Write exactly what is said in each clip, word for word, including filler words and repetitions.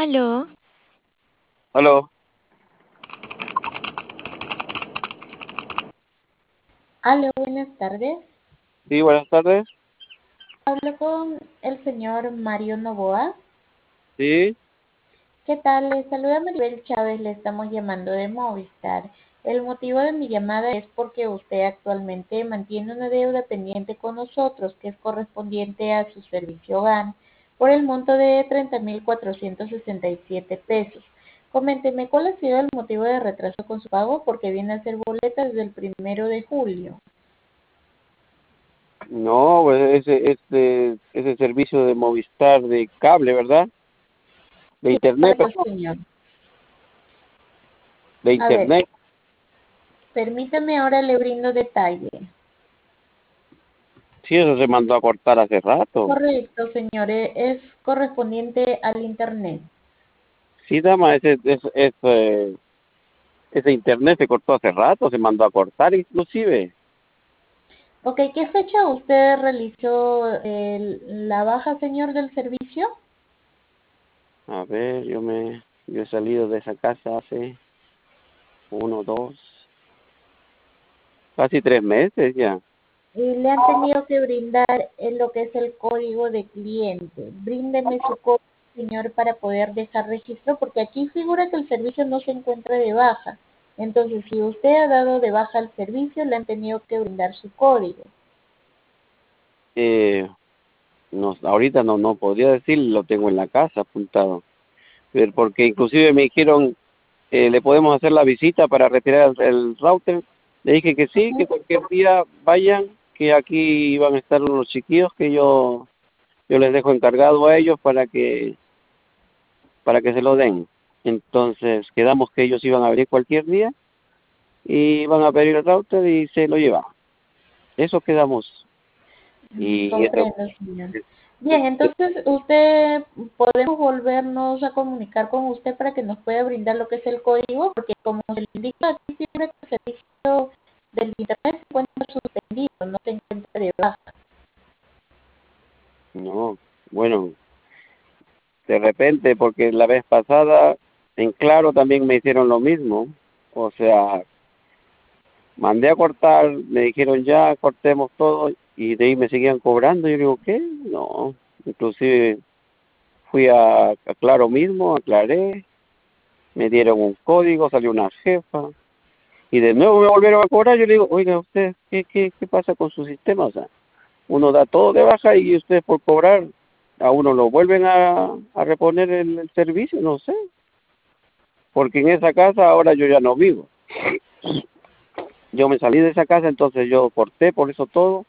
Aló, Aló, Aló, buenas tardes. sí, buenas tardes. Hablo con el señor Mario Novoa. Sí, ¿Qué tal? Le saluda Maribel Chávez, le estamos llamando de Movistar. El motivo de mi llamada es porque usted actualmente mantiene una deuda pendiente con nosotros que es correspondiente a su servicio hogar por el monto de treinta mil cuatrocientos sesenta y siete pesos. Coménteme, ¿cuál ha sido el motivo de retraso con su pago? Porque viene a ser boleta desde el primero de julio. no, pues ese, este, ese servicio de Movistar de cable, ¿verdad? De Sí, internet, correcto, perdón, señor. de A ver, internet. permítame ahora le brindo detalle. Sí, eso se mandó a cortar hace rato. Correcto, señores, es correspondiente al Internet. Sí, dama, ese, ese, ese, ese internet se cortó hace rato, se mandó a cortar inclusive. Ok, ¿qué fecha usted realizó el- la baja, señor, del servicio? A ver, yo me, yo he salido de esa casa hace uno, dos, casi tres meses ya. Y le han tenido que brindar en lo que es el código de cliente. Bríndeme su código, señor, para poder dejar registro, porque aquí figura que el servicio no se encuentra de baja. Entonces, si usted ha dado de baja el servicio, le han tenido que brindar su código. Eh, no, ahorita no, no podría decir, lo tengo en la casa apuntado. Pero porque inclusive me dijeron eh, le podemos hacer la visita para retirar el, el router. Le dije que sí, que Ujú. cualquier día vayan, que aquí iban a estar unos chiquillos que yo yo les dejo encargado a ellos para que para que se lo den. Entonces quedamos que ellos iban a venir cualquier día y iban a pedir el router y se lo llevaban. Eso quedamos. Mm, Y eso, comprendo, señor. Bien, entonces usted podemos volvernos a comunicar con usted para que nos pueda brindar lo que es el código, porque como se le indica aquí, figura que el servicio del Internet se encuentra suspendido, no se encuentra de baja. no, bueno, de repente, porque la vez pasada en Claro también me hicieron lo mismo. O sea, mandé a cortar, me dijeron ya, cortemos todo, y de ahí me seguían cobrando. Yo digo, ¿qué? No, inclusive fui a, a Claro mismo, aclaré, me dieron un código, salió una jefa, y de nuevo me volvieron a cobrar. Yo le digo, oiga, usted, ¿qué, qué, qué pasa con su sistema? O sea, uno da todo de baja y ustedes por cobrar a uno lo vuelven a, a reponer el, el servicio, no sé, porque en esa casa ahora yo ya no vivo. Yo me salí de esa casa, entonces yo corté por eso todo,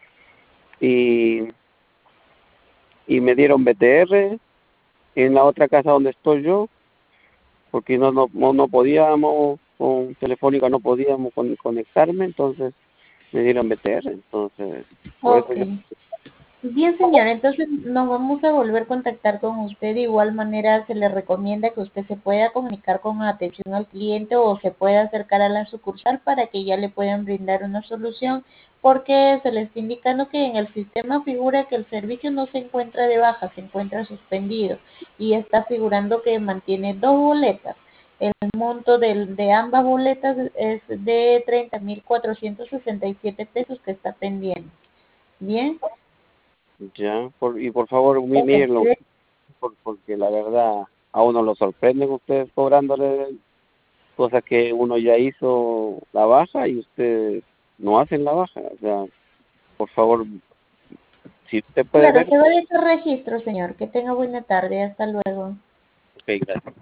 y y me dieron B T R en la otra casa donde estoy yo, porque no no no, no podíamos, con Telefónica no podíamos con- conectarme, entonces me dieron B T R, entonces por eso Ok. yo, Bien, señora, entonces nos vamos a volver a contactar con usted. De igual manera, se le recomienda que usted se pueda comunicar con atención al cliente o se pueda acercar a la sucursal para que ya le puedan brindar una solución, porque se le está indicando que en el sistema figura que el servicio no se encuentra de baja, se encuentra suspendido y está figurando que mantiene dos boletas. El monto del- de ambas boletas es de treinta mil cuatrocientos sesenta y siete pesos que está pendiente. Bien. ya, por, y por favor mí- Ok, mírenlo, por- porque la verdad a uno lo sorprenden ustedes cobrándole cosas que uno ya hizo la baja y ustedes no hacen la baja, o sea, por favor, si usted puede claro, ver, se va a dejar registro, señor. Que tenga buena tarde. Hasta luego. ok, gracias.